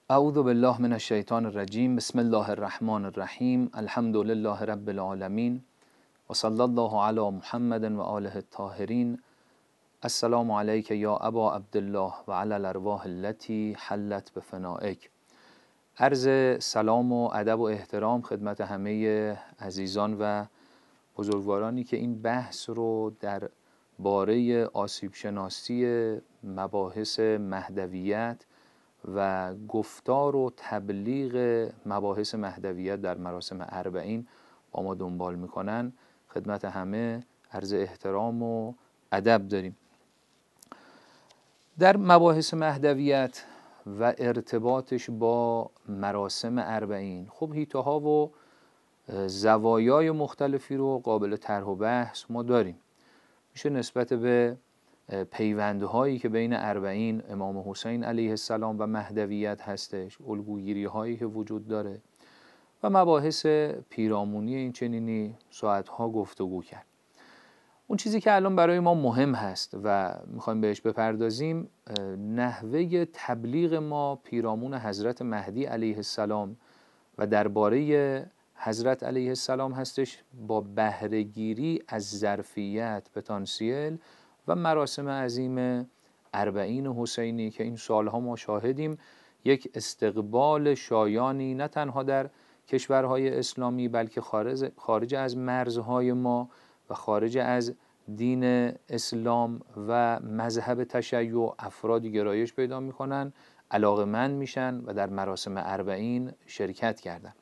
اعوذ بالله من الشیطان الرجیم. بسم الله الرحمن الرحیم. الحمد لله رب العالمین و صلی الله علی محمد و آله الطاهرین. السلام علیک یا ابا عبدالله و علی الارواح التي حلت بفنائک. عرض سلام و ادب و احترام خدمت همه عزیزان و بزرگوارانی که این بحث رو در باره آسیب شناسی مباحث مهدویت و گفتار و تبلیغ مباحث مهدویت در مراسم اربعین با ما دنبال میکنن، خدمت همه عرض احترام و ادب داریم. در مباحث مهدویت و ارتباطش با مراسم اربعین خب حیطه‌ها و زوایای مختلفی رو قابل طرح و بحث ما داریم. میشه نسبت به پیوندهایی که بین اربعین امام حسین علیه السلام و مهدویت هستش، الگوگیری هایی که وجود داره و مباحث پیرامونی این چنینی ساعتها گفتگو کرد. اون چیزی که الان برای ما مهم هست و میخوایم بهش بپردازیم، نحوه تبلیغ ما پیرامون حضرت مهدی علیه السلام و درباره حضرت علیه السلام هستش، با بهره‌گیری از ظرفیت، پتانسیل و مراسم عظیم اربعین حسینی که این سالها ما شاهدیم یک استقبال شایانی نه تنها در کشورهای اسلامی بلکه خارج از مرزهای ما و خارج از دین اسلام و مذهب تشیع افرادی گرایش پیدا میکنن، علاقه‌مند میشن و در مراسم اربعین شرکت کردن.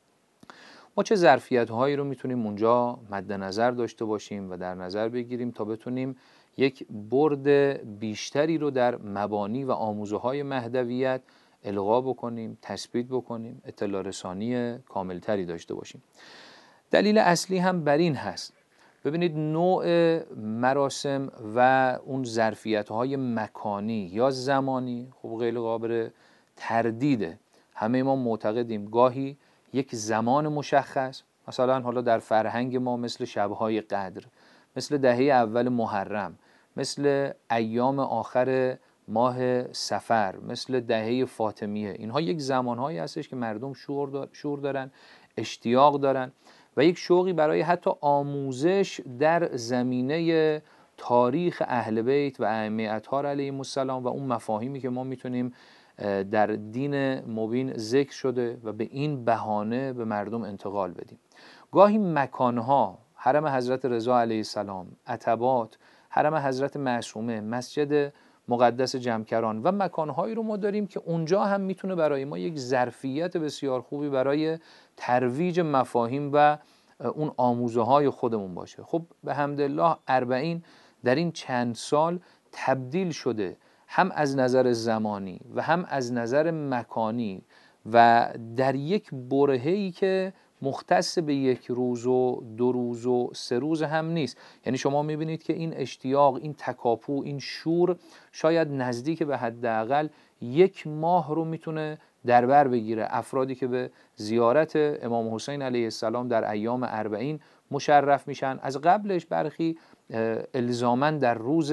ما چه ظرفیت هایی رو میتونیم اونجا مد نظر داشته باشیم و در نظر بگیریم تا بتونیم یک برد بیشتری رو در مبانی و آموزه های مهدویت القا بکنیم، تثبیت بکنیم، اطلاع رسانی کاملتری داشته باشیم. دلیل اصلی هم بر این هست. ببینید نوع مراسم و اون ظرفیت های مکانی یا زمانی خب غیر قابل تردیده. همه ما معتقدیم گاهی یک زمان مشخص، مثلا حالا در فرهنگ ما مثل شبهای قدر، مثل دهه اول محرم، مثل ایام آخر ماه صفر، مثل دهه فاطمیه، اینها یک زمانهایی هستش که مردم شور دارن، اشتیاق دارن و یک شوقی برای حتی آموزش در زمینه تاریخ اهل بیت و ائمه اطهار علیهم السلام و اون مفاهیمی که ما میتونیم در دین مبین ذکر شده و به این بهانه به مردم انتقال بدیم. گاهی مکانها، حرم حضرت رضا علیه السلام، عتبات، حرم حضرت معصومه، مسجد مقدس جمکران و مکانهایی رو ما داریم که اونجا هم میتونه برای ما یک ظرفیت بسیار خوبی برای ترویج مفاهیم و اون آموزه های خودمون باشه. خب به حمدالله اربعین در این چند سال تبدیل شده، هم از نظر زمانی و هم از نظر مکانی و در یک برهه‌ای که مختص به یک روز و دو روز و سه روز هم نیست. یعنی شما میبینید که این اشتیاق، این تکاپو، این شور شاید نزدیک به حداقل یک ماه رو میتونه در بر بگیره. افرادی که به زیارت امام حسین علیه السلام در ایام اربعین مشرف میشن، از قبلش برخی الزاماً در روز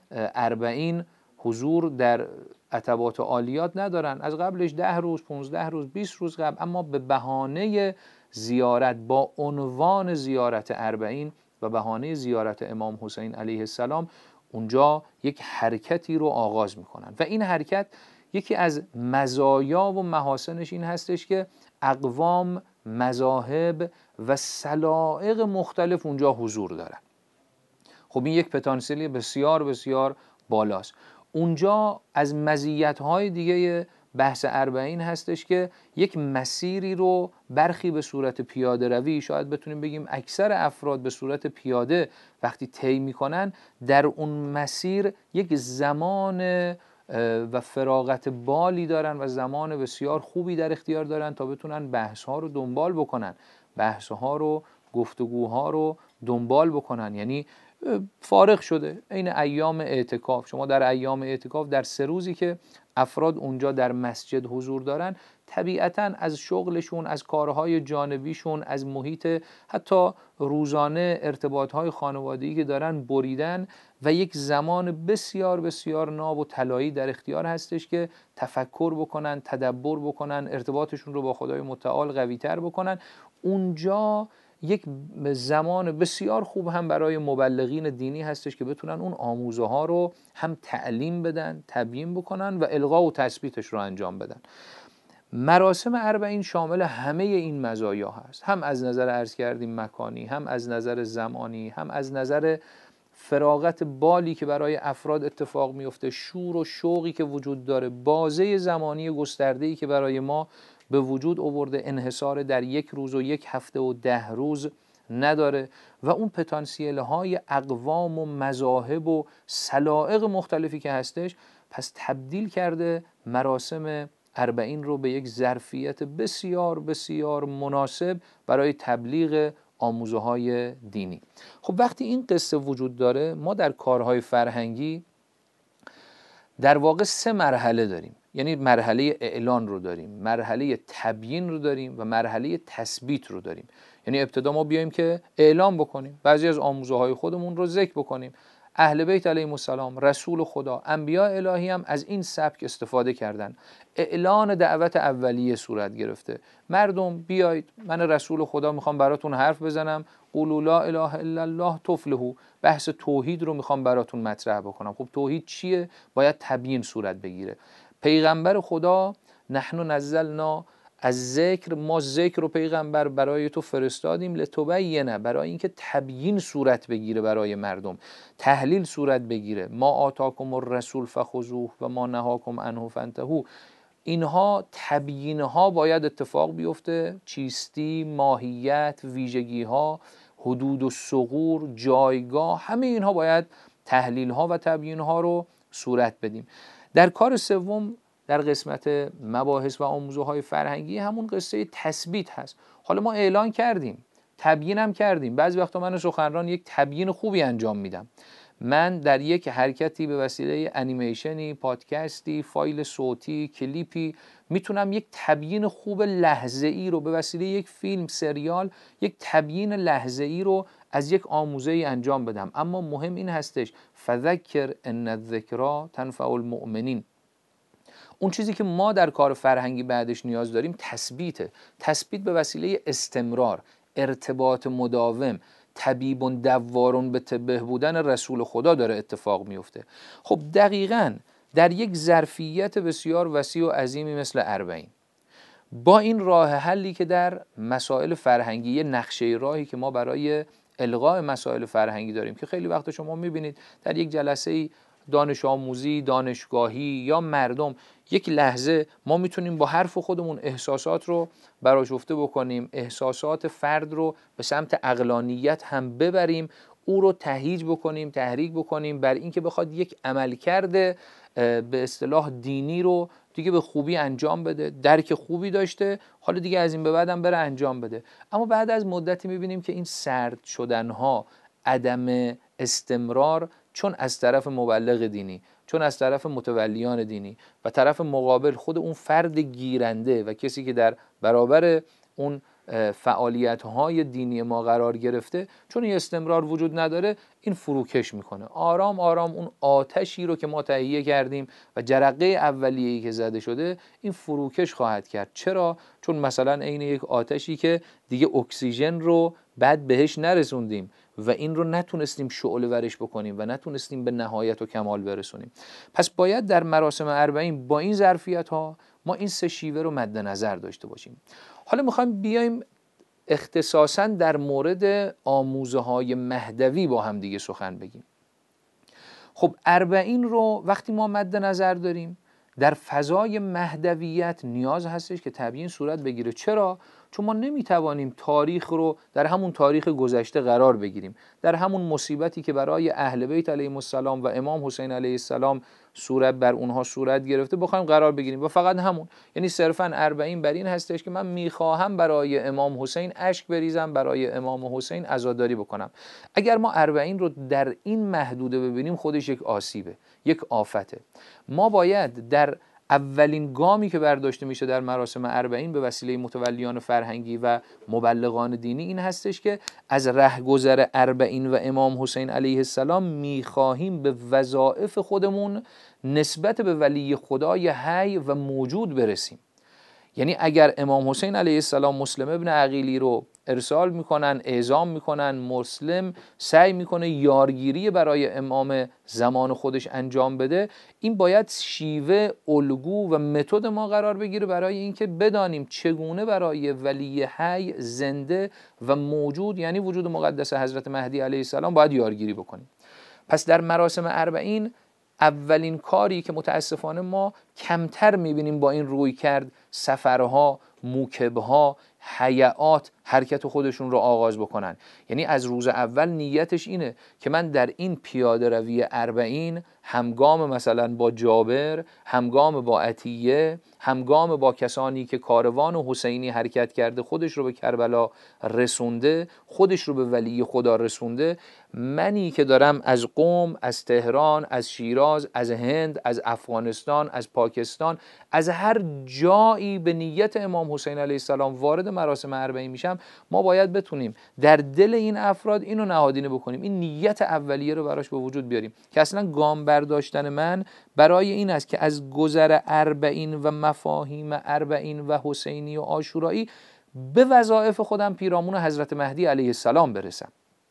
اربعین حضور در عتبات و عالیات ندارن، از قبلش 10 روز، 15 روز، 20 روز قبل، اما به بهانه زیارت با عنوان زیارت اربعین و بهانه زیارت امام حسین علیه السلام اونجا یک حرکتی رو آغاز میکنن و این حرکت یکی از مزایا و محاسنش این هستش که اقوام، مذاهب و سلائق مختلف اونجا حضور دارن. خب این یک پتانسیلی بسیار بسیار بالاست. اونجا از مزیت‌های دیگه بحث اربعین هستش که یک مسیری رو برخی به صورت پیاده روی، شاید بتونیم بگیم اکثر افراد به صورت پیاده وقتی طی میکنن، در اون مسیر یک زمان و فراغت بالی دارن و زمان بسیار خوبی در اختیار دارن تا بتونن بحث‌ها رو دنبال بکنن، بحث‌ها رو، گفتگوها رو دنبال بکنن. یعنی فارغ شده، عین ایام اعتکاف. شما در ایام اعتکاف در 3 روزی که افراد اونجا در مسجد حضور دارن، طبیعتاً از شغلشون، از کارهای جانبیشون، از محیط حتی روزانه ارتباطهای خانوادگی که دارن بریدن و یک زمان بسیار بسیار ناب و طلایی در اختیار هستش که تفکر بکنن، تدبر بکنن، ارتباطشون رو با خدای متعال قوی‌تر بکنن. اونجا یک زمان بسیار خوب هم برای مبلغین دینی هستش که بتونن اون آموزه ها رو هم تعلیم بدن، تبیین بکنن و القا و تثبیتش رو انجام بدن. مراسم اربعین شامل همه این مزایا هست، هم از نظر عرض کردیم مکانی، هم از نظر زمانی، هم از نظر فراغت بالی که برای افراد اتفاق میفته، شور و شوقی که وجود داره، بازه زمانی گسترده‌ای که برای ما به وجود آورده، انحصار در 1 روز و 1 هفته و 10 روز نداره و اون پتانسیل های اقوام و مذاهب و سلائق مختلفی که هستش، پس تبدیل کرده مراسم اربعین رو به یک ظرفیت بسیار بسیار مناسب برای تبلیغ آموزه های دینی. خب وقتی این قصه وجود داره، ما در کارهای فرهنگی در واقع 3 مرحله داریم. یعنی مرحله اعلان رو داریم، مرحله تبیین رو داریم و مرحله تثبیت رو داریم. یعنی ابتدا ما بیایم که اعلام بکنیم، بعضی از آموزه های خودمون رو ذکر بکنیم. اهل بیت علیهم السلام، رسول خدا، انبیاء الهی هم از این سبک استفاده کردن. اعلان دعوت اولیه صورت گرفته، مردم بیایید، من رسول خدا میخوام براتون حرف بزنم، قولوا لا اله الا الله تفلحوا، بحث توحید رو میخوام براتون مطرح بکنم. خب توحید چیه؟ باید تبیین صورت بگیره. پیغمبر خدا، نحن نزلنا از ذکر، ما ذکر و پیغمبر برای تو فرستادیم، لتبینه، برای اینکه تبیین صورت بگیره برای مردم، تحلیل صورت بگیره. ما آتاکم الرسول فخذوه و ما نهاکم عنه فانتهوا، اینها تبیینها باید اتفاق بیفته. چیستی، ماهیت، ویژگی ها، حدود و ثغور، جایگاه، همه اینها باید تحلیل ها و تبیین ها رو صورت بدیم. در کار سوم، در قسمت مباحث و آموزه های فرهنگی، همون قصه تثبیت هست. حالا ما اعلان کردیم، تبیین هم کردیم. بعضی وقتا من سخنران یک تبیین خوبی انجام میدم. من در یک حرکتی به وسیله انیمیشنی، پادکستی، فایل صوتی، کلیپی، میتونم یک تبیین خوب لحظه‌ای رو به وسیله یک فیلم، سریال، یک تبیین لحظه‌ای رو از یک آموزه‌ای انجام بدم. اما مهم این هستش فذکر ان الذکری تنفع المؤمنین. اون چیزی که ما در کار فرهنگی بعدش نیاز داریم تثبیته. تثبیت به وسیله استمرار، ارتباط مداوم، طبیب دوارون به طبه بودن رسول خدا داره اتفاق میفته. خب دقیقاً در یک ظرفیت بسیار وسیع و عظیمی مثل اربعین، با این راه حلی که در مسائل فرهنگی، نقشه راهی که ما برای الغاء مسائل فرهنگی داریم، که خیلی وقت شما میبینید در یک جلسه دانش آموزی، دانشگاهی یا مردم، یک لحظه ما میتونیم با حرف خودمون احساسات رو برآشفته بکنیم، احساسات فرد رو به سمت عقلانیت هم ببریم، او رو تهییج بکنیم، تحریک بکنیم بر اینکه بخواد یک عملکرد به اصطلاح دینی رو دیگه به خوبی انجام بده. درک خوبی داشته، حالا دیگه از این به بعدم بره انجام بده. اما بعد از مدتی میبینیم که این سرد شدنها، عدم استمرار، چون از طرف مبلغ دینی، چون از طرف متولیان دینی و طرف مقابل خود اون فرد گیرنده و کسی که در برابر اون فعالیت‌های دینی ما قرار گرفته، چون این استمرار وجود نداره، این فروکش میکنه. آرام آرام اون آتشی رو که ما تهیه کردیم و جرقه اولیه‌ای که زده شده، این فروکش خواهد کرد. چرا؟ چون مثلا عین یک آتشی که دیگه اکسیژن رو بعد بهش نرسوندیم و این رو نتونستیم شعله ورش بکنیم و نتونستیم به نهایت و کمال برسونیم. پس باید در مراسم اربعین با این ظرفیت ها ما این 3 شیوه رو مد نظر داشته باشیم. حالا میخوایم بیایم اختصاصاً در مورد آموزه های مهدوی با هم دیگه سخن بگیم. خب اربعین رو وقتی ما مد نظر داریم، در فضای مهدویت نیاز هستش که تبیین صورت بگیره. چرا؟ چون ما نمیتوانیم تاریخ رو در همون تاریخ گذشته قرار بگیریم، در همون مصیبتی که برای اهل بیت علیهم السلام و امام حسین علیه السلام صورت بر اونها صورت گرفته بخوایم قرار بگیریم و فقط همون، یعنی صرفا 40 بر این هستش که من میخواهم برای امام حسین اشک بریزم، برای امام حسین عزاداری بکنم. اگر ما 40 رو در این محدوده ببینیم خودش یک آسیبه، یک آفته. ما باید در اولین گامی که برداشته میشه در مراسم 40 به وسیله متولیان فرهنگی و مبلغان دینی این هستش که از رهگذر 40 و امام حسین علیه السلام میخواهیم به وظایف خودمون نسبت به ولی خدای حی و موجود برسیم. یعنی اگر امام حسین علیه السلام مسلم ابن عقیلی رو ارسال میکنن، اعزام میکنن، مسلم سعی میکنه یارگیری برای امام زمان خودش انجام بده، این باید شیوه، الگو و متد ما قرار بگیره برای اینکه بدانیم چگونه برای ولی حی زنده و موجود، یعنی وجود مقدس حضرت مهدی علیه السلام، باید یارگیری بکنیم. پس در مراسم 40 اولین کاری که متاسفانه ما کمتر میبینیم با این روی کرد سفرها، موکبها، حیعات حرکت خودشون رو آغاز بکنن. یعنی از روز اول نیتش اینه که من در این پیاده روی 40 همگام مثلا با جابر، همگام با عطیه، همگام با کسانی که کاروان حسینی حرکت کرده، خودش رو به کربلا رسونده، خودش رو به ولی خدا رسونده، منی که دارم از قم، از تهران، از شیراز، از هند، از افغانستان، از پاکستان، از هر جایی به نیت امام حسین علیه السلام وارد مراسم 40 میشم، ما باید بتونیم در دل این افراد اینو نهادینه بکنیم، این نیت اولیه رو براش به وجود بیاریم که اصلا گام برداشتن من برای این است که از گذر 40 و مفاهیم 40 و حسینی و عاشورایی به وظایف خودم پیرامون حضرت مهدی علیه السلام برسم.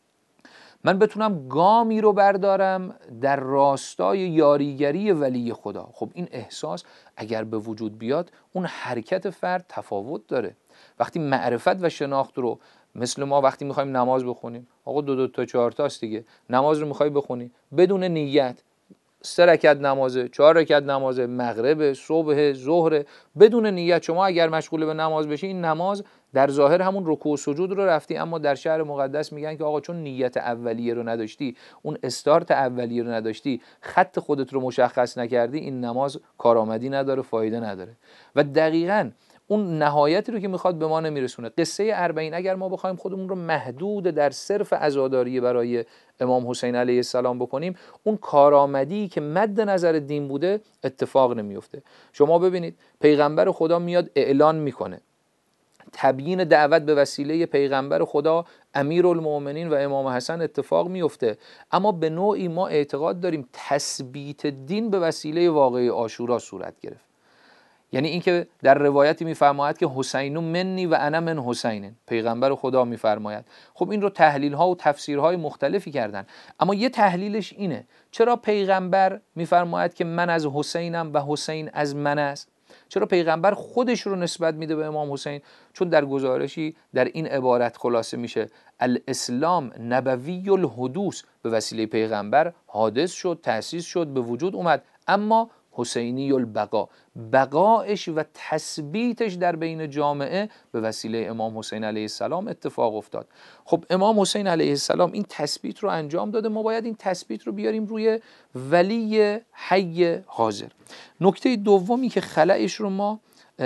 من بتونم گامی رو بردارم در راستای یاریگری ولی خدا. خب این احساس اگر به وجود بیاد، اون حرکت فرد تفاوت داره. وقتی معرفت و شناخت رو، مثل ما وقتی میخوایم نماز بخونیم، آقا 2 تا 4 تاست دیگه، نماز رو میخوای بخونی بدون نیت، 3 رکعت نمازه، 4 رکعت نمازه، مغرب، صبح، ظهر، بدون نیت شما اگر مشغول به نماز بشی، این نماز در ظاهر همون رکوع و سجود رو رفتی، اما در شهر مقدس میگن که آقا چون نیت اولیه رو نداشتی، اون استارت اولیه رو نداشتی، خط خودت رو مشخص نکردی، این نماز کارآمدی نداره، فایده نداره. و دقیقاً اون نهایتی رو که میخواد به ما نمیرسونه. قصه 40 اگر ما بخوایم خودمون رو محدود در صرف عزاداری برای امام حسین علیه السلام بکنیم، اون کارآمدی که مد نظر دین بوده اتفاق نمیفته. شما ببینید پیغمبر خدا میاد اعلان میکنه، تبیین دعوت به وسیله پیغمبر خدا امیرالمؤمنین و امام حسن اتفاق میفته، اما به نوعی ما اعتقاد داریم تثبیت دین به وسیله واقعه عاشورا صورت گرفت. یعنی اینکه در روایتی میفرماید که حسین منی و انا من حسین، پیغمبر خدا میفرماید. خب این رو تحلیل ها و تفسیرهای مختلفی کردن، اما یه تحلیلش اینه چرا پیغمبر میفرماید که من از حسینم و حسین از من است؟ چرا پیغمبر خودش رو نسبت میده به امام حسین؟ چون در گزارشی در این عبارت خلاصه میشه الاسلام نبوی الحدوث، به وسیله پیغمبر حادث شد، تأسیس شد، به وجود اومد، اما حسینی البقا، بقایش و تثبیتش در بین جامعه به وسیله امام حسین علیه السلام اتفاق افتاد. خب امام حسین علیه السلام این تثبیت رو انجام داده، ما باید این تثبیت رو بیاریم روی ولی حی حاضر. نکته دومی که خلأش رو ما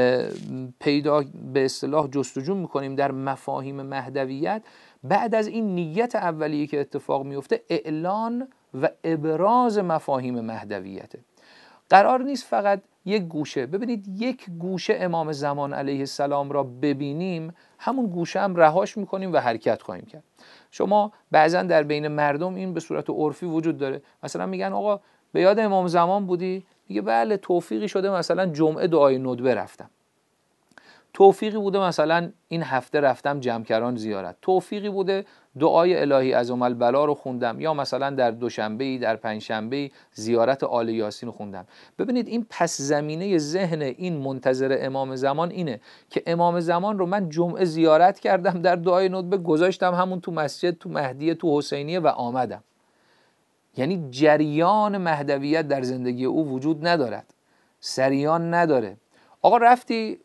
پیدا به اصطلاح جستجو میکنیم در مفاهیم مهدویت، بعد از این نیت اولیه که اتفاق میفته، اعلان و ابراز مفاهیم مهدویته. قرار نیست فقط یک گوشه، ببینید یک گوشه امام زمان علیه السلام را ببینیم، همون گوشه هم رهاش میکنیم و حرکت خواهیم کرد. شما بعضا در بین مردم این به صورت عرفی وجود داره، مثلا میگن آقا به یاد امام زمان بودی؟ میگه بله توفیقی شده مثلا جمعه دعای ندبه رفتم، توفیقی بوده مثلا این هفته رفتم جمکران زیارت، توفیقی بوده دعای الهی عظم البلا رو خوندم، یا مثلا در دوشنبه‌ای، در پنجشنبه‌ای زیارت آل یاسین رو خوندم. ببینید این پس زمینه ذهن این منتظر امام زمان اینه که امام زمان رو من جمعه زیارت کردم، در دعای ندبه گذاشتم همون تو مسجد، تو مهدیه، تو حسینیه و آمدم. یعنی جریان مهدویت در زندگی او وجود ندارد، سریان نداره. آقا رفتی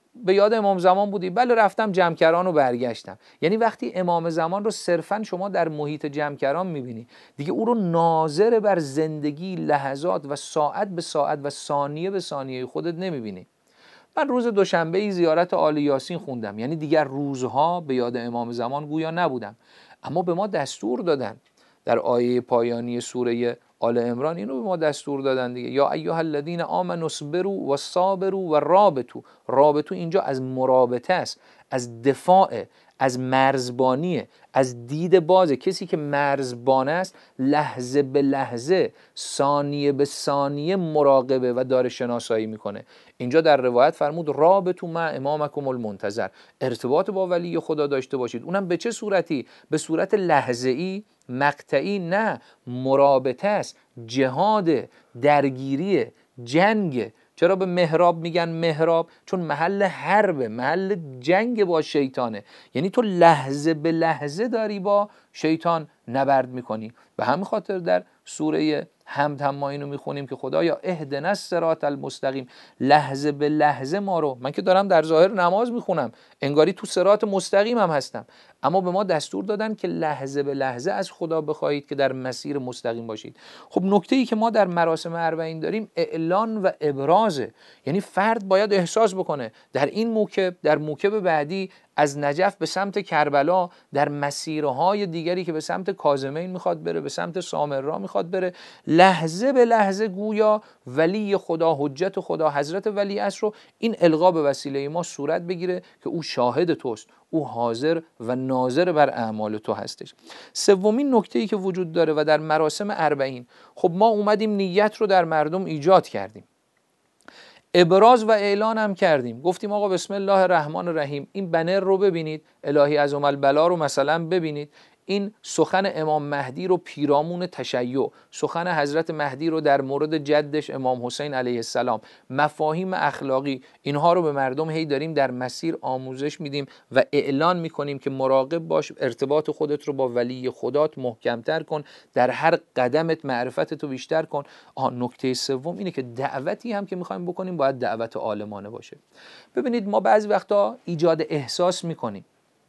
به یاد امام زمان بودی؟ بله رفتم جمکران و برگشتم. یعنی وقتی امام زمان رو صرفا شما در محیط جمکران میبینی، دیگه او رو ناظر بر زندگی، لحظات و ساعت به ساعت و ثانیه به ثانیه خودت نمیبینی. من روز دوشنبه زیارت آل یاسین خوندم، یعنی دیگر روزها به یاد امام زمان گویا نبودم، اما به ما دستور دادن در آیه پایانی سوره آل عمران، اینو به ما دستور دادن دیگه، یا ایها الذین آمنوا اصبروا و صابروا و رابطوا. رابطوا اینجا از مرابطه است، از دفاع، از مرزبانیه، از دید بازه. کسی که مرزبان است لحظه به لحظه، ثانیه به ثانیه مراقبه و داره شناسایی میکنه. اینجا در روایت فرمود رابطوا مع امامکم المنتظر، ارتباط با ولی خدا داشته باشید. اونم به چه صورتی؟ به صورت لحظه‌ای، مقطعی نه، مرابطه است، جهاد، درگیری، جنگ. چرا به محراب میگن محراب؟ چون محل حرب، محل جنگ با شیطانه. یعنی تو لحظه به لحظه داری با شیطان نبرد میکنی. به همین خاطر در سوره حمد هم ما اینو میخونیم که خدایا اهدنا الصراط المستقیم، لحظه به لحظه ما رو، من که دارم در ظاهر نماز میخونم انگاری تو صراط مستقیم هم هستم، اما به ما دستور دادن که لحظه به لحظه از خدا بخواهید که در مسیر مستقیم باشید. خب نکته ای که ما در مراسم اربعین داریم اعلان و ابرازه. یعنی فرد باید احساس بکنه در این موکب، در موکب بعدی از نجف به سمت کربلا، در مسیرهای دیگری که به سمت کاظمین میخواد بره، به سمت سامرا میخواد بره، لحظه به لحظه گویا ولی خدا، حجت خدا، حضرت ولیعصر رو این القا به وسیله ما صورت بگیره که او شاهد توست، او حاضر و ناظر بر اعمال تو هستش. سومین نکته‌ای که وجود داره و در مراسم اربعین، خب ما اومدیم نیت رو در مردم ایجاد کردیم، ابراز و اعلان هم کردیم، گفتیم آقا بسم الله الرحمن الرحیم، این بنر رو ببینید، الهی عظم البلا رو مثلا ببینید، این سخن امام مهدی رو پیرامون تشیع، سخن حضرت مهدی رو در مورد جدش امام حسین علیه السلام، مفاهیم اخلاقی، اینها رو به مردم هی داریم در مسیر آموزش میدیم و اعلان میکنیم که مراقب باش، ارتباط خودت رو با ولی خدات محکمتر کن، در هر قدمت معرفتت رو بیشتر کن. نکته سوم اینه که دعوتی هم که میخوایم بکنیم باید دعوت عالمانه باشه. ببینید ما بعضی وقتا ایجاد احساس میکنیم،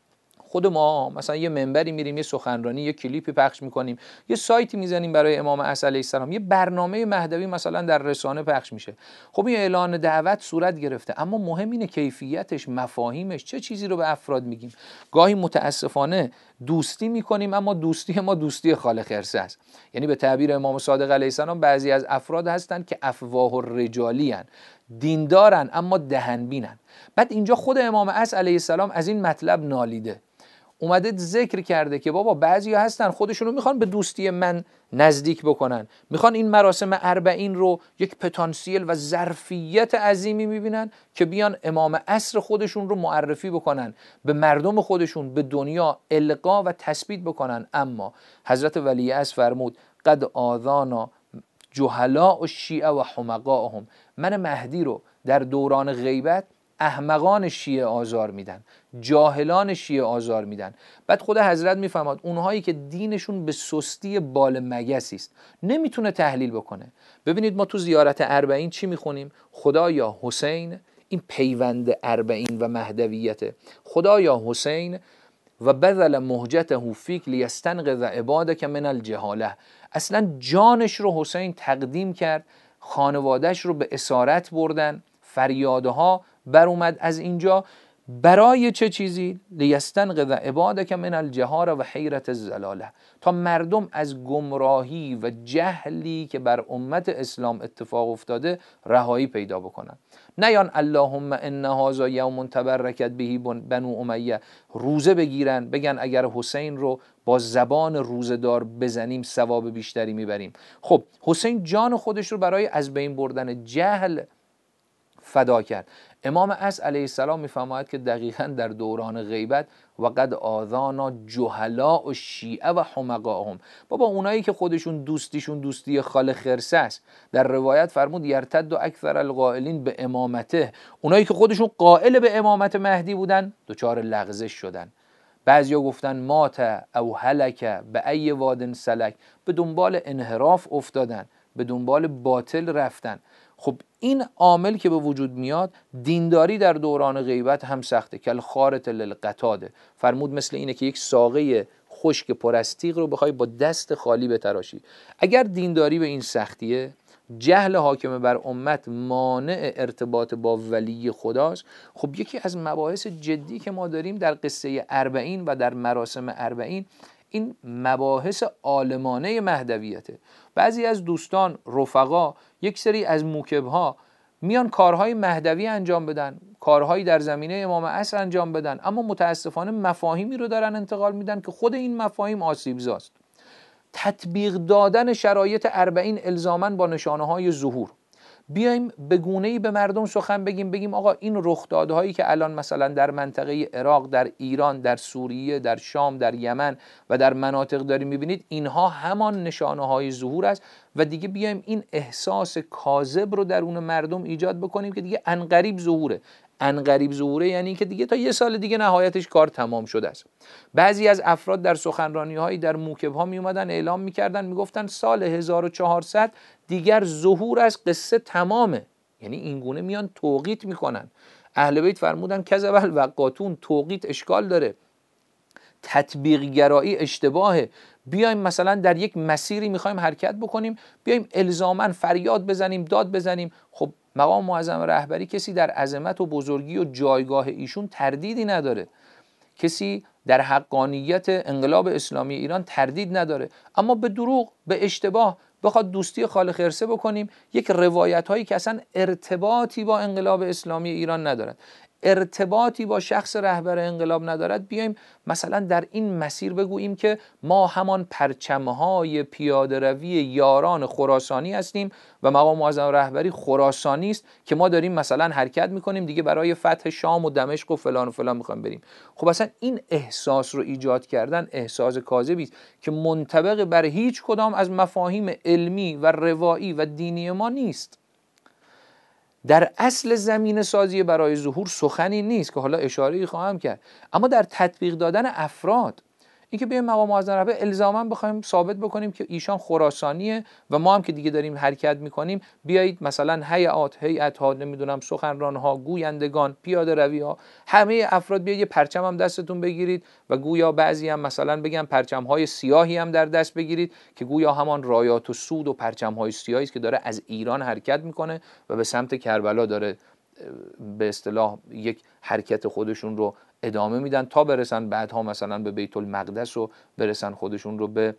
خود ما مثلا یه منبری میریم، یه سخنرانی، یه کلیپی پخش میکنیم، یه سایتی میزنیم برای امام عصر علیه السلام، یه برنامه مهدوی مثلا در رسانه پخش میشه، خب این اعلان دعوت صورت گرفته، اما مهم اینه کیفیتش، مفاهیمش، چه چیزی رو به افراد میگیم. گاهی متاسفانه دوستی میکنیم اما دوستی ما دوستی خال خرسه است. یعنی به تعبیر امام صادق علیه السلام بعضی از افراد هستن که افواه الرجالی ان، دیندارن اما دهنبینن. بعد اینجا خود امام عصر علیه السلام از این مطلب نالیده، اومده ذکر کرده که بابا بعضی هستن خودشونو میخوان به دوستی من نزدیک بکنن، میخوان این مراسم اربعین رو یک پتانسیل و ظرفیت عظیمی میبینن که بیان امام عصر خودشون رو معرفی بکنن به مردم خودشون، به دنیا القا و تثبیت بکنن. اما حضرت ولیعصر فرمود قد آذانا جهلاء الشیعه و حمقاءهم، من مهدی رو در دوران غیبت احمقان شیعه آزار میدن، جاهلان شیعه آزار میدن. بعد خود حضرت میفهمد اونهایی که دینشون به سستی بال مگسی است، نمیتونه تحلیل بکنه. ببینید ما تو زیارت اربعین چی میخونیم؟ خدایا حسین، این پیوند اربعین و مهدویته، خدایا حسین و بذل مهجته فیک لیستنقذ عبادک من الجهاله، اصلا جانش رو حسین تقدیم کرد، خانوادهش رو به اسارت بردن، فریادها بر اومد از اینجا، برای چه چیزی؟ لیستنقذ عبادک من الجهار و حیرت الزلاله، تا مردم از گمراهی و جهلی که بر امت اسلام اتفاق افتاده رهایی پیدا بکنن. نیان اللهم ان هذا یوم تبرکت به بنو امیه، روزه بگیرن بگن اگر حسین رو با زبان روزدار بزنیم ثواب بیشتری میبریم. خب حسین جان خودش رو برای از بین بردن جهل فدا کرد. امام عصر علیه السلام میفرماید که دقیقاً در دوران غیبت و قد آذانا جهلاء و شیعه و حمقاهم، بابا اونایی که خودشون دوستیشون دوستی خال خرسه است، در روایت فرمود یرتد و اکثر القائلین به امامته، اونایی که خودشون قائل به امامت مهدی بودن دچار لغزش شدن. بعضیا گفتن مات او هلک به ای واد سلک، به دنبال انحراف افتادن، به دنبال باطل رفتن. خب این عامل که به وجود میاد، دینداری در دوران غیبت هم سخته. کل خارط للقتاده، فرمود مثل اینه که یک ساقه خشک پر از تیغ رو بخوای با دست خالی بتراشی. اگر دینداری به این سختیه، جهل حاکم بر امت مانع ارتباط با ولی خداست، خب یکی از مباحث جدی که ما داریم در قصه اربعین و در مراسم اربعین، این مباحث عالمانه مهدویته. بعضی از دوستان رفقا، یک سری از موکبها میان کارهای مهدوی انجام بدن، کارهایی در زمینه امام عصر انجام بدن، اما متاسفانه مفاهیمی رو دارن انتقال میدن که خود این مفاهیم آسیبزاست. تطبیق دادن شرایط اربعین الزاماً با نشانه های ظهور، بیایم به گونه‌ای به مردم سخن بگیم آقا این رخدادهایی که الان مثلا در منطقه عراق، در ایران، در سوریه، در شام، در یمن و در مناطق داریم میبینید، اینها همان نشانه های ظهور است و دیگه بیایم این احساس کاذب رو درون مردم ایجاد بکنیم که دیگه عنقریب ظهوره. عنقریب ظهوره یعنی که دیگه تا یه سال دیگه نهایتش کار تمام شده است. بعضی از افراد در سخنرانی‌هایی در موکب‌ها می اومدن اعلام می‌کردن، میگفتن سال 1400 دیگر ظهور از قصه تمامه. یعنی این گونه میان توقیت میکنن. اهل بیت فرمودن کذب الوقاتون، توقیت اشکال داره، تطبیق گرایی اشتباهه. بیایم مثلا در یک مسیری میخوایم حرکت بکنیم، بیایم الزاماً فریاد بزنیم، داد بزنیم. خب مقام معظم رهبری کسی در عظمت و بزرگی و جایگاه ایشون تردیدی نداره، کسی در حقانیت انقلاب اسلامی ایران تردید نداره، اما به دروغ، به اشتباه بخواد دوستی خال خرسه بکنیم، یک روایت هایی که اصلا ارتباطی با انقلاب اسلامی ایران ندارد، ارتباطی با شخص رهبر انقلاب ندارد، بیایم مثلا در این مسیر بگوییم که ما همان پرچمهای پیاده روی یاران خراسانی هستیم و مقام معظم رهبری خراسانی است که ما داریم مثلا حرکت میکنیم دیگه برای فتح شام و دمشق و فلان میخوایم بریم. خب اصلا این احساس رو ایجاد کردن احساس کاذبی است که منطبق بر هیچ کدام از مفاهیم علمی و روایی و دینی ما نیست. در اصل زمینه سازی برای ظهور سخنی نیست که حالا اشاره‌ای خواهم کرد، اما در تطبیق دادن افراد، این که بیایم مقام معظم رهبری الزاما بخوایم ثابت بکنیم که ایشان خراسانیه و ما هم که دیگه داریم حرکت میکنیم، بیایید مثلا هیئت‌ها، نمیدونم سخنران‌ها، گویندگان، پیاده روی‌ها، همه افراد بیاید یه پرچم هم دستتون بگیرید و گویا بعضی هم مثلا بگم پرچم‌های سیاهی هم در دست بگیرید که گویا همان رایات و سود و پرچم‌های سیاهی است که داره از ایران حرکت میکنه و به سمت کربلا داره به اصطلاح یک حرکت خودشون رو ادامه میدن تا برسن بعدها مثلا به بیت المقدس و برسن خودشون رو به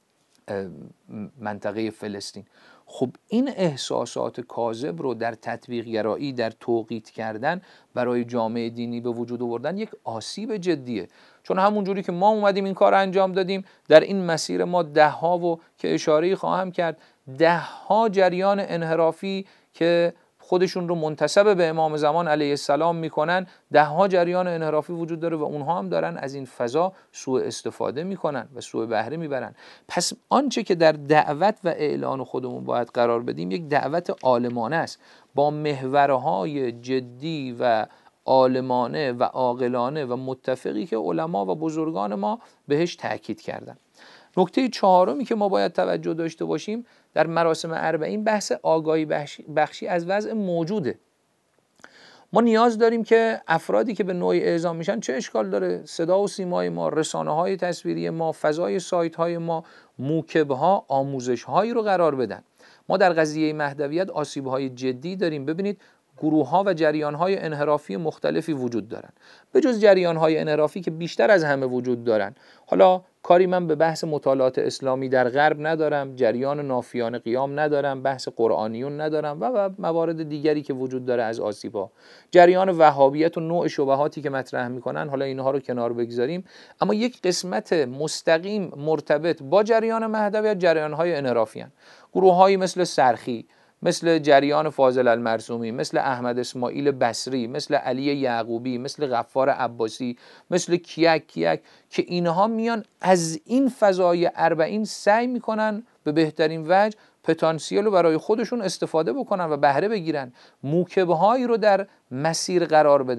منطقه فلسطین. خب این احساسات کاذب رو در تطبیق گرایی، در توقیت کردن برای جامعه دینی به وجود آوردن یک آسیب جدیه. چون همون جوری که ما اومدیم این کار انجام دادیم، در این مسیر ما ده‌ها و که اشاره‌ای خواهم کرد ده‌ها جریان انحرافی که خودشون رو منتسب به امام زمان علیه السلام میکنن، ده‌ها جریان انحرافی وجود داره و اونها هم دارن از این فضا سوء استفاده میکنن و سوء بهره میبرن. پس آنچه که در دعوت و اعلان خودمون باید قرار بدیم یک دعوت عالمانه است با محورهای جدی و عالمانه و عاقلانه و متفقی که علما و بزرگان ما بهش تاکید کردن. نکته چهارمی که ما باید توجه داشته باشیم در مراسم اربعین بحث آگاهی بخشی از وضع موجوده. ما نیاز داریم که افرادی که به نوعی اعزام میشن، چه اشکال داره صدا و سیمای ما، رسانه‌های تصویری ما، فضای سایت‌های ما، موکب‌ها آموزش‌هایی رو قرار بدن. ما در قضیه مهدویت آسیب‌های جدی داریم. ببینید گروه‌ها و جریان‌های انحرافی مختلفی وجود دارن. به جز جریان‌های انحرافی که بیشتر از همه وجود دارن، حالا کاری من به بحث مطالعات اسلامی در غرب ندارم، جریان نافیان قیام ندارم، بحث قرآنیون ندارم و موارد دیگری که وجود داره از آسیب‌ها، جریان وهابیت و نوع شبهاتی که مطرح میکنن، حالا اینها رو کنار بگذاریم. اما یک قسمت مستقیم مرتبط با جریان مهدویت جریان‌های انحرافی هستند. گروه‌هایی مثل سرخی، مثل جریان فاضل المرسومی، مثل احمد اسماعیل بصری، مثل علی یعقوبی، مثل غفار عباسی، مثل کیک که اینها میان از این فضای اربعین سعی میکنن به بهترین وجه پتانسیل رو برای خودشون استفاده بکنن و بهره بگیرن، موکبهایی رو در مسیر قرار بدن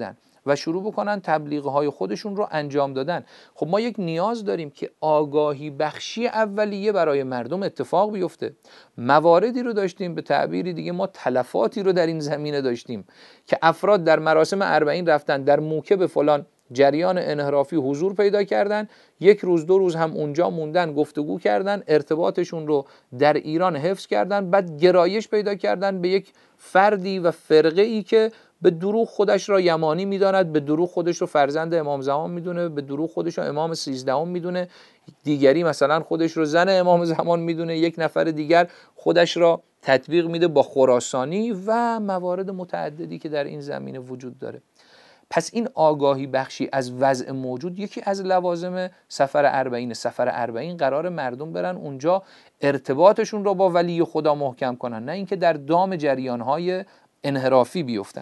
و شروع بکنن تبلیغهای خودشون رو انجام دادن. خب ما یک نیاز داریم که آگاهی بخشی اولیه برای مردم اتفاق بیفته. مواردی رو داشتیم، به تعبیری دیگه ما تلفاتی رو در این زمینه داشتیم که افراد در مراسم 40 رفتن، در موکب فلان جریان انحرافی حضور پیدا کردن، 1 روز 2 روز هم اونجا موندن، گفتگو کردن، ارتباطشون رو در ایران حفظ کردن، بعد گرایش پیدا کردن به یک فردی و فرقه ای که به دروغ خودش را یمانی میداند، به دروغ خودش رو فرزند امام زمان میدونه، به دروغ خودش رو امام 13 میدونه، دیگری مثلا خودش رو زن امام زمان میدونه، یک نفر دیگر خودش را تطبیق میده با خراسانی و موارد متعددی که در این زمینه وجود داره. پس این آگاهی بخشی از وضع موجود یکی از لوازم سفر 40. سفر 40 قرار مردم برن اونجا ارتباطشون رو با ولی خدا محکم کنن، نه اینکه در دام جریانهای انحرافی بیفتن.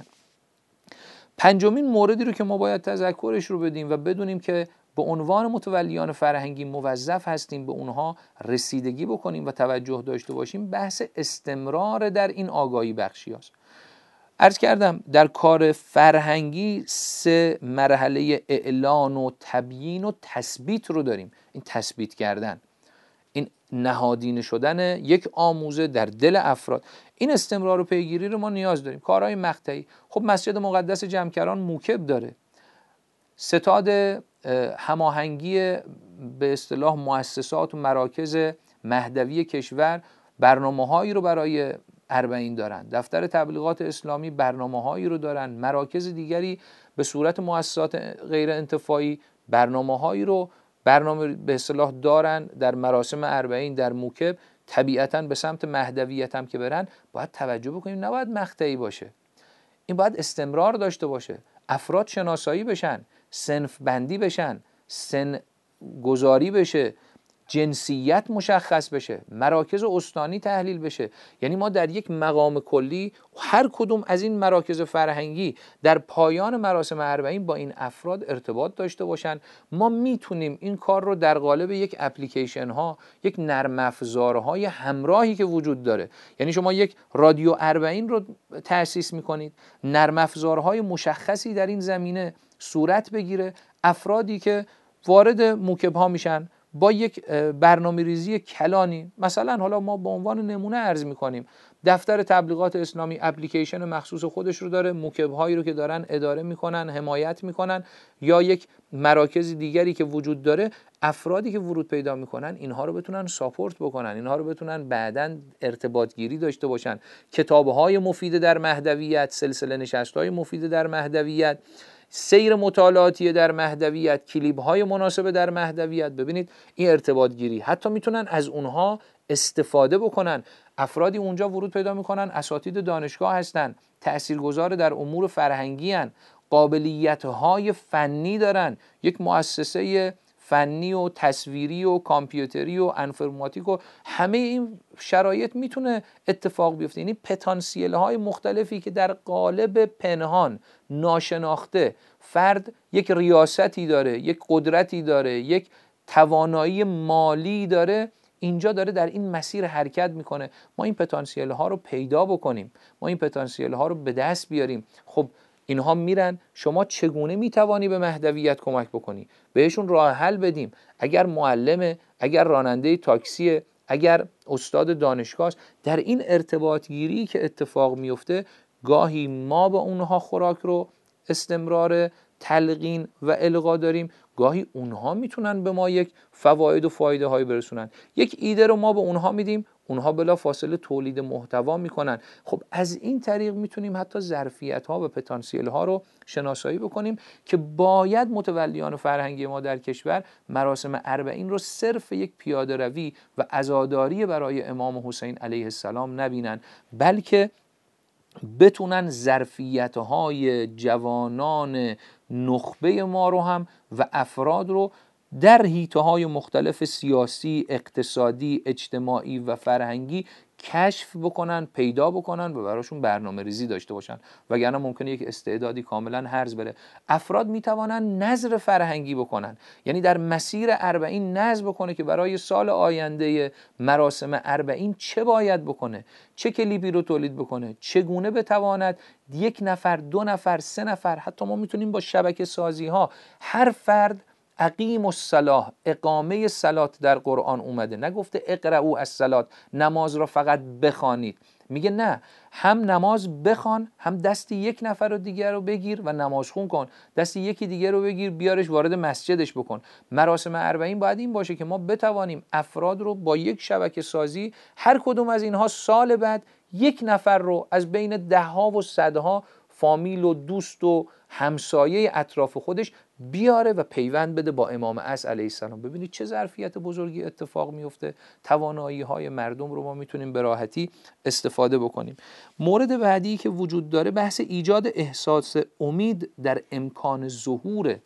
5مین موردی رو که ما باید تذکرش رو بدیم و بدونیم که به عنوان متولیان فرهنگی موظف هستیم به اونها رسیدگی بکنیم و توجه داشته باشیم، بحث استمرار در این آگاهی بخشی هست. عرض کردم در کار فرهنگی 3 مرحله اعلان و تبیین و تثبیت رو داریم. این تثبیت کردن، این نهادینه شدن یک آموزه در دل افراد، این استمرار و پیگیری رو ما نیاز داریم. کارهای مقطعی، خب مسجد مقدس جمکران موکب داره، ستاد هماهنگی به اصطلاح مؤسسات و مراکز مهدوی کشور برنامه‌هایی رو برای 40 دارن، دفتر تبلیغات اسلامی برنامه‌هایی رو دارن، مراکز دیگری به صورت مؤسسات غیر انتفاعی برنامه‌هایی رو به اصطلاح دارن در مراسم 40 در موکب. طبیعتاً به سمت مهدویت هم که برن باید توجه بکنیم، نباید مقطعی باشه، این باید استمرار داشته باشه. افراد شناسایی بشن، صنف بندی بشن، سن گذاری بشه، جنسیت مشخص بشه، مراکز استانی تحلیل بشه. یعنی ما در یک مقام کلی هر کدوم از این مراکز فرهنگی در پایان مراسم 40 با این افراد ارتباط داشته باشن. ما میتونیم این کار رو در قالب یک اپلیکیشن ها، یک نرم افزارهای همراهی که وجود داره، یعنی شما یک رادیو 40 رو تأسیس میکنید، نرم افزارهای مشخصی در این زمینه صورت بگیره، افرادی که وارد موکب ها میشن با یک برنامه ریزی کلانی، مثلا حالا ما به عنوان نمونه عرض میکنیم دفتر تبلیغات اسلامی اپلیکیشن مخصوص خودش رو داره، موکب هایی رو که دارن اداره میکنن، حمایت میکنن، یا یک مراکز دیگری که وجود داره، افرادی که ورود پیدا میکنن اینها رو بتونن ساپورت بکنن، اینها رو بتونن بعداً ارتباط گیری داشته باشن. کتاب‌های مفید در مهدویت، سلسله نشست‌های مفید در مهدویت، سیر مطالعاتی در مهدویت، کلیپ‌های مناسب در مهدویت. ببینید این ارتباط گیری حتی میتونن از اونها استفاده بکنن. افرادی اونجا ورود پیدا میکنن، اساتید دانشگاه هستن، تاثیرگذار در امور فرهنگی هن، قابلیت‌های فنی دارن، یک مؤسسه فنی و تصویری و کامپیوتری و انفرماتیک و همه این شرایط میتونه اتفاق بیفته. یعنی پتانسیل های مختلفی که در قالب پنهان ناشناخته فرد یک ریاستی داره، یک قدرتی داره، یک توانایی مالی داره، اینجا داره در این مسیر حرکت میکنه. ما این پتانسیل ها رو پیدا بکنیم، ما این پتانسیل ها رو به دست بیاریم. خب اینها میرن، شما چگونه میتوانی به مهدویت کمک بکنی؟ بهشون راه حل بدیم. اگر معلمه، اگر راننده تاکسیه، اگر استاد دانشگاه است، در این ارتباط گیری که اتفاق میفته گاهی ما به اونها خوراک رو استمرار تلقین و القا داریم، گاهی اونها میتونن به ما یک فواید و فایده های برسونن. یک ایده رو ما به اونها میدیم، اونها بلا فاصله تولید محتوا میکنن. خب از این طریق میتونیم حتی ظرفیت ها و پتانسیل ها رو شناسایی بکنیم که باید متولیان فرهنگی ما در کشور مراسم 40 رو صرف یک پیاده روی و عزاداری برای امام حسین علیه السلام نبینن، بلکه بتونن ظرفیت‌های جوانان نخبه ما رو هم و افراد رو در حیطه‌های مختلف سیاسی، اقتصادی، اجتماعی و فرهنگی کشف بکنن، پیدا بکنن و براشون برنامه ریزی داشته باشن، وگرنه ممکنه یک استعدادی کاملا هرز بره. افراد میتوانن نظر فرهنگی بکنن، یعنی در مسیر 40 نظر بکنه که برای سال آینده مراسم 40 چه باید بکنه، چه کلیپی رو تولید بکنه، چگونه بتواند 1 نفر، 2 نفر، 3 نفر، حتی ما میتونیم با شبکه سازی ها هر فرد اقیم الصلاة، اقامه صلات در قرآن اومده، نگفته اقرؤوا الصلاة نماز را فقط بخوانید، میگه نه، هم نماز بخوان، هم دست 1 نفر رو دیگر رو بگیر و نماز خون کن، دست یکی دیگر رو بگیر بیارش وارد مسجدش بکن. مراسم 40 باید این باشه که ما بتوانیم افراد رو با یک شبکه سازی، هر کدوم از اینها سال بعد 1 نفر رو از بین 10 ها و 100 ها فامیل و دوست و همسایه اطراف خودش بیاره و پیوند بده با امام عصر علیه السلام. ببینید چه ظرفیت بزرگی اتفاق میفته. توانایی های مردم رو ما میتونیم به راحتی استفاده بکنیم. مورد بعدی که وجود داره بحث ایجاد احساس امید در امکان ظهور.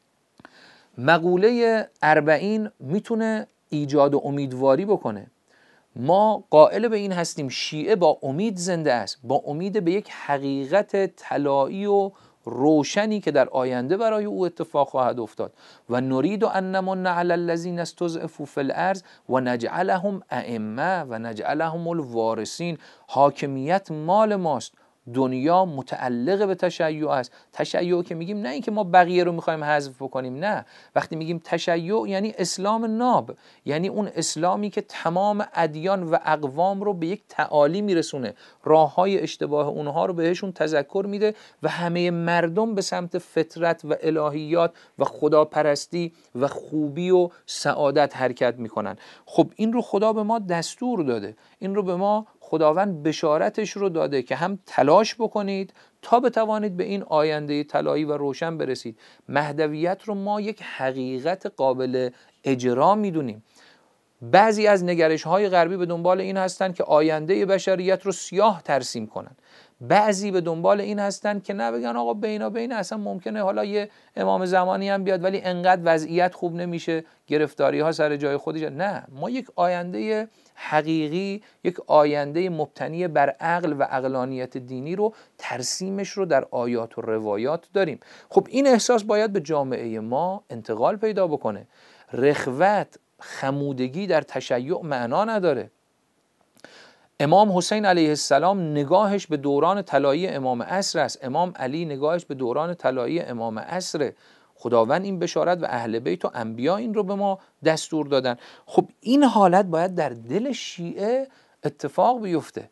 مقوله 40 میتونه ایجاد امیدواری بکنه. ما قائل به این هستیم شیعه با امید زنده است، با امید به یک حقیقت طلایی و روشنی که در آینده برای او اتفاق خواهد افتاد. و نرید ان نمن علی الذین استضعفوا فی الارض و نجعلهم ائمه و نجعلهم الوارثین. حاکمیت مال ماست، دنیا متعلق به تشیع است. تشیع که میگیم نه اینکه ما بقیه رو میخوایم حذف بکنیم، نه، وقتی میگیم تشیع یعنی اسلام ناب، یعنی اون اسلامی که تمام ادیان و اقوام رو به یک تعالی میرسونه، راههای اشتباه اونها رو بهشون تذکر میده و همه مردم به سمت فطرت و الهیات و خداپرستی و خوبی و سعادت حرکت میکنن. خب این رو خدا به ما دستور داده، این رو به ما خداوند بشارتش رو داده که هم تلاش بکنید تا بتوانید به این آینده طلایی و روشن برسید. مهدویت رو ما یک حقیقت قابل اجرا میدونیم. بعضی از نگرش‌های غربی به دنبال این هستند که آینده بشریت رو سیاه ترسیم کنن، بعضی به دنبال این هستند که نه، بگن آقا بینا اصلا ممکنه حالا یه امام زمانی هم بیاد ولی انقدر وضعیت خوب نمیشه، گرفتاری ها سر جای خودش. نه، ما یک آینده حقیقی، یک آینده مبتنی بر عقل و عقلانیت دینی رو ترسیمش رو در آیات و روایات داریم. خب این احساس باید به جامعه ما انتقال پیدا بکنه. رخوت، خمودگی در تشیع معنا نداره. امام حسین علیه السلام نگاهش به دوران طلایی امام عصر است، امام علی نگاهش به دوران طلایی امام عصر. خداوند این بشارت و اهل بیت و انبیا این رو به ما دستور دادن. خب این حالت باید در دل شیعه اتفاق بیفته.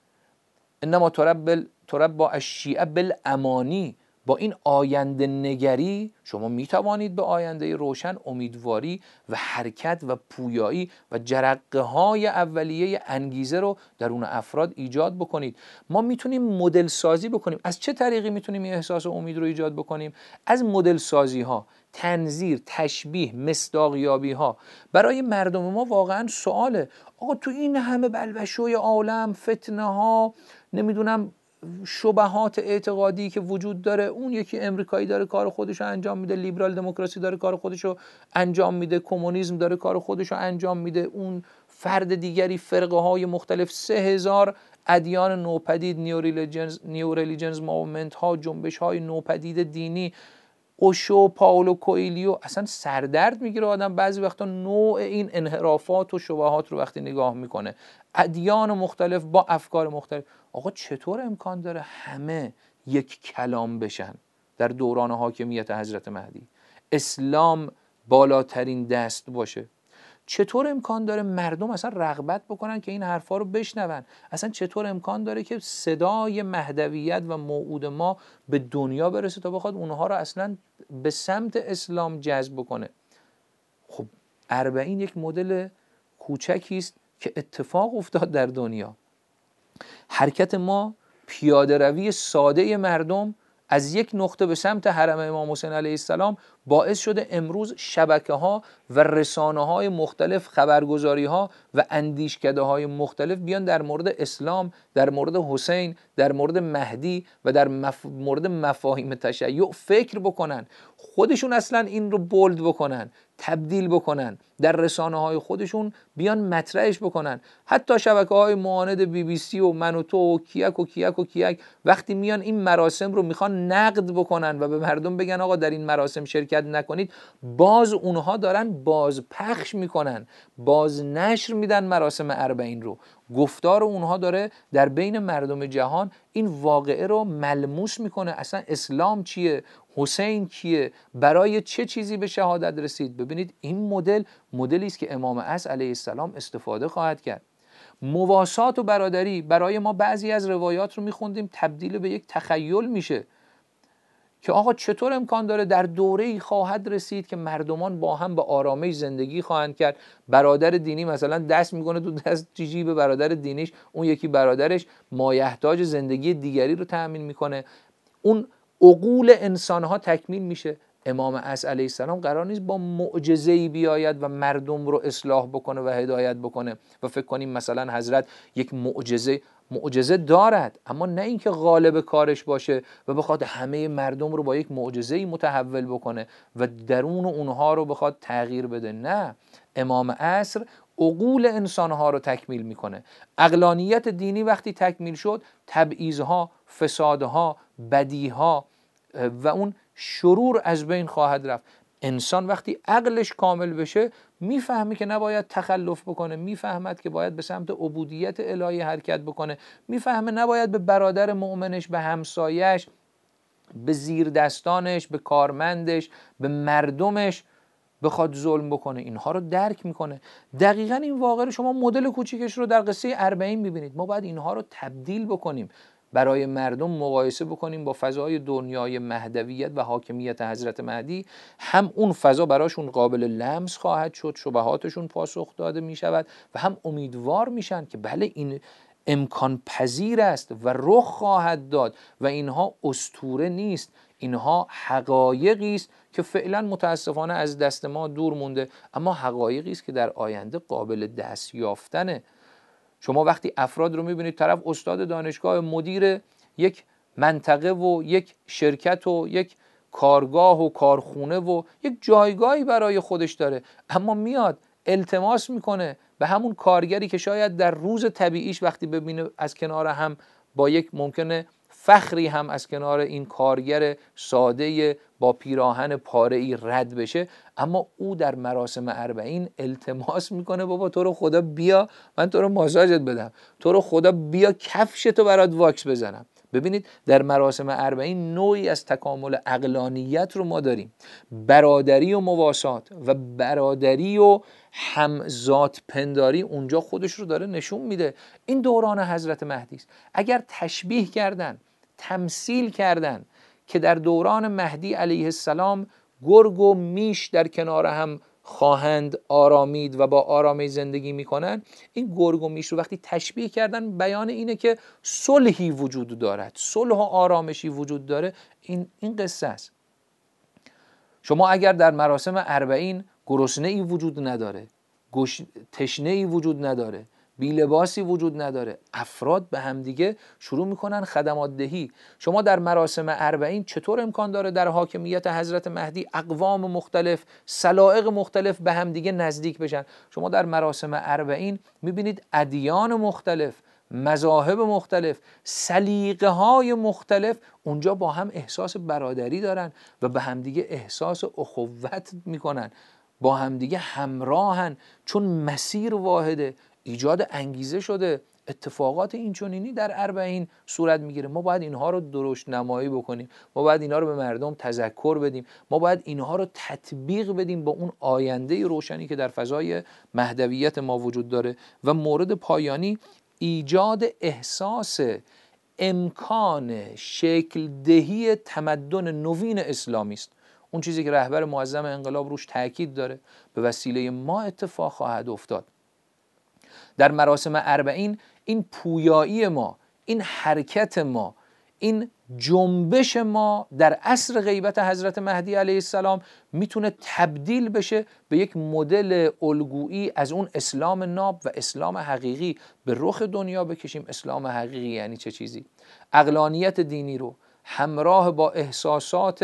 انما تربا الشیعه بالامانی. با این آینده نگری شما میتوانید به آینده روشن امیدواری و حرکت و پویایی و جرقه های اولیه انگیزه رو درون افراد ایجاد بکنید. ما میتونیم مدل سازی بکنیم. از چه طریقی میتونیم این احساس امید رو ایجاد بکنیم؟ از مدل سازی ها، تنظیر، تشبیه، مصداقیابی ها. برای مردم ما واقعا سواله، آقا تو این همه بلبشوی عالم، فتنه ها، نمیدونم شبهات اعتقادی که وجود داره، اون یکی امریکایی داره کار خودشو انجام میده، لیبرال دموکراسی داره کار خودشو انجام میده، کمونیسم داره کار خودشو انجام میده، اون فرد دیگری، فرقه های مختلف، 3000 ادیان نوپدید، نیو ریلیجنز موومنت ها، جنبش های نوپدید دینی، اوشو، پاولو کوئیلیو. اصلا سردرد میگیره آدم بعضی وقتا نوع این انحرافات و شبهات رو وقتی نگاه میکنه. ادیان مختلف با افکار مختلف. آقا چطور امکان داره همه یک کلام بشن در دوران حاکمیت حضرت مهدی؟ اسلام بالاترین دست باشه. چطور امکان داره مردم اصلا رغبت بکنن که این حرفا رو بشنون؟ اصلا چطور امکان داره که صدای مهدویت و موعود ما به دنیا برسه تا بخواد اونها رو اصلا به سمت اسلام جذب بکنه؟ خب 40 یک مدل کوچکی است که اتفاق افتاد در دنیا. حرکت ما، پیاده روی ساده مردم از یک نقطه به سمت حرم امام حسین علیه السلام باعث شده امروز شبکه ها و رسانه های مختلف، خبرگزاری ها و اندیشکده های مختلف بیان در مورد اسلام، در مورد حسین، در مورد مهدی و در مورد مفاهیم تشیع فکر بکنن، خودشون اصلا این رو بولد بکنن، تبدیل بکنن، در رسانه های خودشون بیان مطرحش بکنن. حتی شبکه های معاند BBC و من و تو و کیک و کیک و کیک وقتی میان این مراسم رو میخوان نقد بکنن و به مردم بگن آقا در این مراسم شرکت نکنید، باز اونها دارن باز پخش میکنن، باز نشر میدن مراسم اربعین رو. گفتار اونها داره در بین مردم جهان این واقعه رو ملموس میکنه. اصلا اسلام چیه، حسین کیه، برای چه چیزی به شهادت رسید. ببینید این مدلی است که امام عصر علیه السلام استفاده خواهد کرد. مواسات و برادری برای ما بعضی از روایات رو میخوندیم تبدیل به یک تخیل میشه که آقا چطور امکان داره در دوره‌ای خواهد رسید که مردمان با هم به آرامش زندگی خواهند کرد. برادر دینی مثلا دست میکنه تو دست جیب برادر دینیش، اون یکی برادرش مایحتاج زندگی دیگری رو تأمین میکنه، اون عقول انسانها تکمیل میشه. امام عصر علیه السلام قرار نیست با معجزه‌ای بیاید و مردم رو اصلاح بکنه و هدایت بکنه و فکر کنیم مثلا حضرت یک معجزه دارد، اما نه اینکه غالب کارش باشه و بخواد همه مردم رو با یک معجزه‌ای متحول بکنه و درون اونها رو بخواد تغییر بده. نه، امام عصر عقول انسانها رو تکمیل میکنه. عقلانیت دینی وقتی تکمیل شد، تبعیضها، فسادها، بدیها و اون شرور از بین خواهد رفت. انسان وقتی عقلش کامل بشه میفهمه که نباید تخلف بکنه، میفهمد که باید به سمت عبودیت الهی حرکت بکنه، میفهمه نباید به برادر مؤمنش، به همسایش، به زیر دستانش، به کارمندش، به مردمش بخواد ظلم بکنه. اینها رو درک میکنه. دقیقاً این واقعه رو شما مدل کوچیکش رو در قصه اربعین میبینید. ما باید اینها رو تبدیل بکنیم، برای مردم مقایسه بکنیم با فضای دنیای مهدویت و حاکمیت حضرت مهدی. هم اون فضا براشون قابل لمس خواهد شد، شبهاتشون پاسخ داده میشود و هم امیدوار میشن که بله این امکان پذیر است و رخ خواهد داد و اینها اسطوره نیست، اینها حقایقی است که فعلا متاسفانه از دست ما دور مونده، اما حقایقی است که در آینده قابل دست یافتنه. شما وقتی افراد رو میبینید، طرف استاد دانشگاه، مدیر یک منطقه و یک شرکت و یک کارگاه و کارخونه و یک جایگاهی برای خودش داره، اما میاد التماس میکنه به همون کارگری که شاید در روز طبیعیش وقتی ببینه از کنار هم با یک ممکنه فخری هم از کنار این کارگر ساده با پیراهن پاره‌ای رد بشه، اما او در مراسم اربعین التماس میکنه بابا تو رو خدا بیا من تو رو ماساژت بدم، تو رو خدا بیا کفشتو برات واکس بزنم. ببینید در مراسم اربعین نوعی از تکامل عقلانیت رو ما داریم. برادری و مواسات و برادری و همذات پنداری اونجا خودش رو داره نشون میده. این دوران حضرت مهدی است. اگر تشبیه کردن، تمثیل کردن که در دوران مهدی علیه السلام گرگ و میش در کنار هم خواهند آرامید و با آرامی زندگی میکنن، این گرگ و میش رو وقتی تشبیه کردن بیان اینه که صلحی وجود دارد، صلح و آرامشی وجود داره. این قصه است. شما اگر در مراسم اربعین گرسنه‌ای وجود نداره، تشنه‌ای وجود نداره، بی لباسی وجود نداره، افراد به همدیگه شروع میکنن خدمات دهی. شما در مراسم اربعین چطور امکان داره در حاکمیت حضرت مهدی اقوام مختلف، سلائق مختلف به همدیگه نزدیک بشن؟ شما در مراسم اربعین میبینید ادیان مختلف، مذاهب مختلف، سلیقه های مختلف اونجا با هم احساس برادری دارن و به همدیگه احساس اخوت میکنن، با همدیگه همراهن، چون مسیر واحده، ایجاد انگیزه شده. اتفاقات اینچنینی در اربعین صورت میگیره. ما باید اینها رو درشت نمایی بکنیم، ما باید اینها رو به مردم تذکر بدیم، ما باید اینها رو تطبیق بدیم با اون آینده روشنی که در فضای مهدویت ما وجود داره. و مورد پایانی ایجاد احساس امکان شکل دهی تمدن نوین اسلامی است. اون چیزی که رهبر معظم انقلاب روش تاکید داره به وسیله ما اتفاق خواهد افتاد. در مراسم اربعین این پویایی ما، این حرکت ما، این جنبش ما در عصر غیبت حضرت مهدی علیه السلام میتونه تبدیل بشه به یک مدل الگویی از اون اسلام ناب و اسلام حقیقی به رخ دنیا بکشیم. اسلام حقیقی یعنی چه چیزی؟ عقلانیت دینی رو همراه با احساسات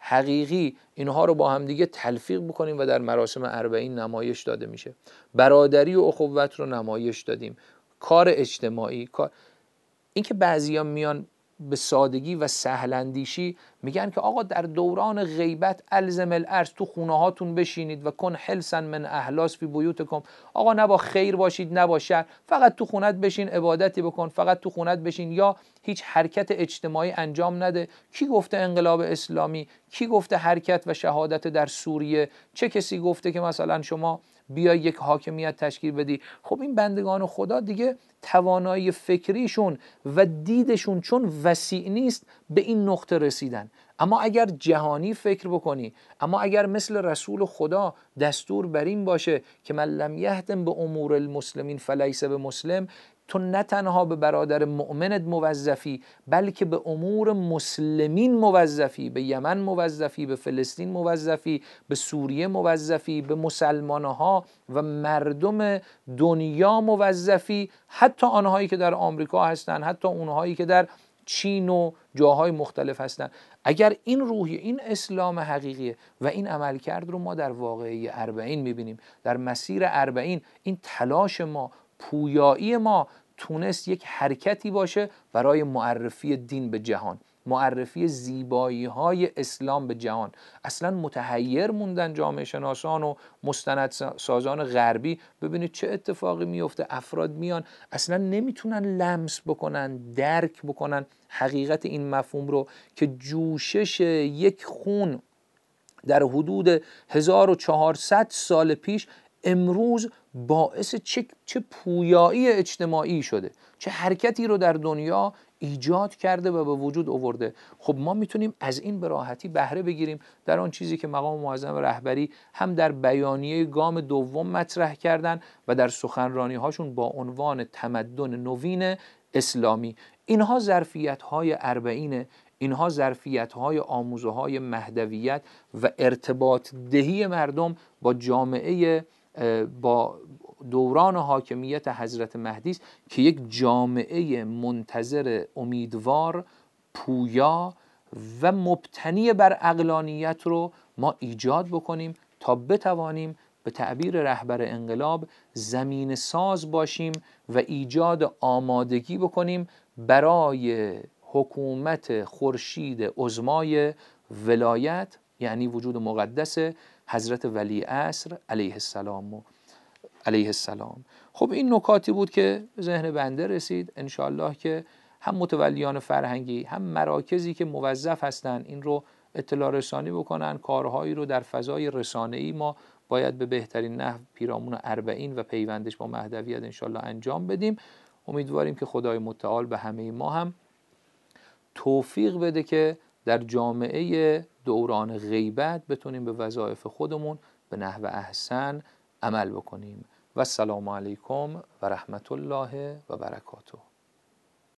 حقیقی اینها رو با هم دیگه تلفیق بکنیم و در مراسم اربعین نمایش داده میشه. برادری و اخوت رو نمایش دادیم، کار اجتماعی، این که بعضیا میان به سادگی و سهلندیشی میگن که آقا در دوران غیبت الزم الارض، تو خونه هاتون بشینید و کن حلسا من احلاس فی بیوتکم، آقا نه با خیر باشید نه با شر، فقط تو خونت بشین عبادتی بکن، فقط تو خونت بشین، یا هیچ حرکت اجتماعی انجام نده. کی گفته انقلاب اسلامی؟ کی گفته حرکت و شهادت در سوریه؟ چه کسی گفته که مثلا شما بیا یک حاکمیت تشکیل بدی؟ خب این بندگان خدا دیگه توانایی فکریشون و دیدشون چون وسیع نیست به این نقطه رسیدن. اما اگر جهانی فکر بکنی، اما اگر مثل رسول خدا دستور بر این باشه که من لم یهتم به امور المسلمین فلیس به مسلم، تو نه تنها به برادر مؤمنت موظفی بلکه به امور مسلمین موظفی، به یمن موظفی، به فلسطین موظفی، به سوریه موظفی، به مسلمانها و مردم دنیا موظفی، حتی آنهایی که در آمریکا هستن، حتی اونهایی که در چین و جاهای مختلف هستن. اگر این روحیه، این اسلام حقیقیه و این عملکرد رو ما در واقعه اربعین میبینیم، در مسیر اربعین این تلاش ما، پویایی ما تونست یک حرکتی باشه برای معرفی دین به جهان، معرفی زیبایی های اسلام به جهان. اصلا متحیر موندن جامعه شناسان و مستندسازان غربی، ببینید چه اتفاقی میفته، افراد میان اصلا نمیتونن لمس بکنن، درک بکنن حقیقت این مفهوم رو که جوشش یک خون در حدود 1400 سال پیش امروز باعث چه پویایی اجتماعی شده، چه حرکتی رو در دنیا ایجاد کرده و به وجود آورده. خب ما میتونیم از این به راحتی بهره بگیریم در آن چیزی که مقام معظم رهبری هم در بیانیه گام دوم مطرح کردن و در سخنرانی هاشون با عنوان تمدن نوین اسلامی. اینها ظرفیت های اربعینه، اینها ظرفیت های آموزه های مهدویت و ارتباط دهی مردم با جامعه، با دوران حاکمیت حضرت مهدی است که یک جامعه منتظر، امیدوار، پویا و مبتنی بر عقلانیت رو ما ایجاد بکنیم تا بتوانیم به تعبیر رهبر انقلاب زمین ساز باشیم و ایجاد آمادگی بکنیم برای حکومت خورشید عظمای ولایت، یعنی وجود مقدس حضرت ولی عصر علیه السلام. خب این نکاتی بود که به ذهن بنده رسید. انشاءالله که هم متولیان فرهنگی هم مراکزی که موظف هستن این رو اطلاع رسانی بکنن، کارهایی رو در فضای رسانه‌ای ما باید به بهترین نحو پیرامون اربعین و پیوندش با مهدویت انشاءالله انجام بدیم. امیدواریم که خدای متعال به همه ما هم توفیق بده که در جامعه دوران غیبت بتونیم به وظایف خودمون به نحو احسن عمل بکنیم. و السلام علیکم و رحمت الله و برکاته.